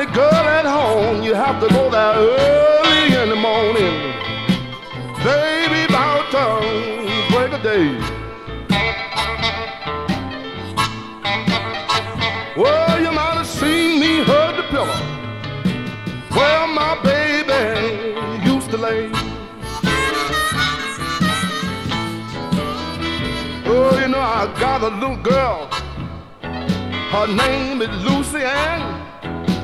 only girl at home. You have to go there early in the morning. Baby, about break of day. Well, you might have seen me hug the pillow where my baby used to lay. Oh, you know, I got a little girl. Her name is Lucy Ann.